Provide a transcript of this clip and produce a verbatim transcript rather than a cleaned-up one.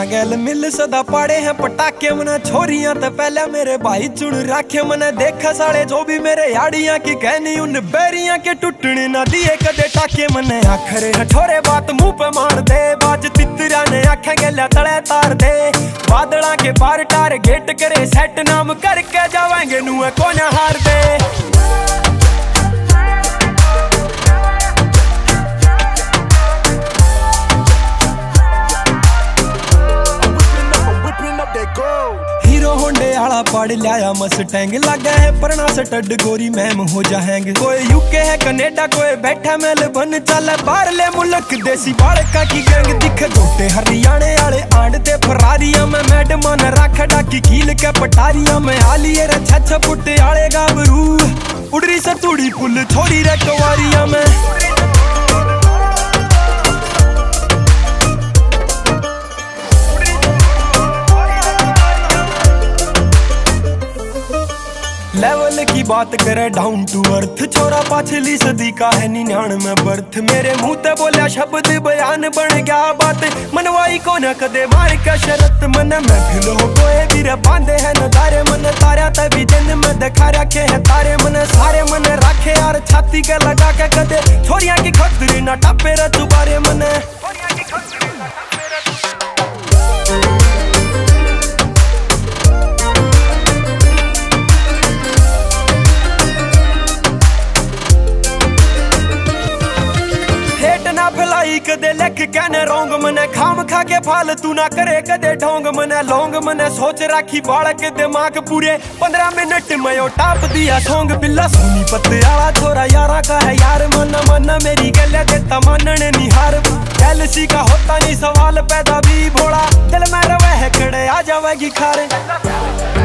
गैल मिल सदा पाड़े हैं पटाखे मने छोरियां तो पहले मेरे भाई चुन राखे मने देखा साले जो भी मेरे याड़ियां की कहनी उन बैरियां के टुटने ना दिए कदे टाके मने आखरे हठोरे बात मुंह पे मार दे बाज तितरा ने आखे गैला तले तार दे बादला के पार टारगेट करे सेट नाम करके जावेंगे नुए कौन हार दे। हीरो होंडे आला पड़ लिया मस्टैंग लगा है परना सटड गोरी मैम हो जाएंगे कोई यूके है कनेडा कोई बैठा मेलबर्न चल बाहर ले मुल्क देसी बालका की गैंग दिखे गोटे हरियाणे आले आंड ते फरारियां में मैडम ने रख डाकी खील के पटारियां में आलिए रे छछ पुट्टे आले गाबरू उड़री सतुड़ी पुल छोड़ी रे कवारियां में लेवल की बात करे डाउन टू अर्थ छोरा पाछली सदी का है निन्यानवे बर्थ मेरे मुंह ते बोलिया शब्द बयान बन गया बात मनवाई को न कदे मार का शरत मन महफिल हो कोई भी बांधे है नजारे मन तारा तभी दिन में दिखा रखे है तारे मन सारे मन रखे यार छाती के लगा के कदे छोरियां की खतरी ना टापे रे दुबारे मन फलाई कदे लिख कहने रोंग मने खाम खा के फालतू ना करे कदे ढोंग मने लोंग मने सोच राखी बाल के दिमाग पूरे पंद्रह मिनट में ओ टाप दिया सोंग बिल्ला सोनी पत्ते आला छोरा यारा का है यार मन मन मेरी गले दे तमन्ने निहार गैलसी का होता नहीं सवाल पैदा भी भोला दिल में रवे है खड़े आ जावेगी खारे।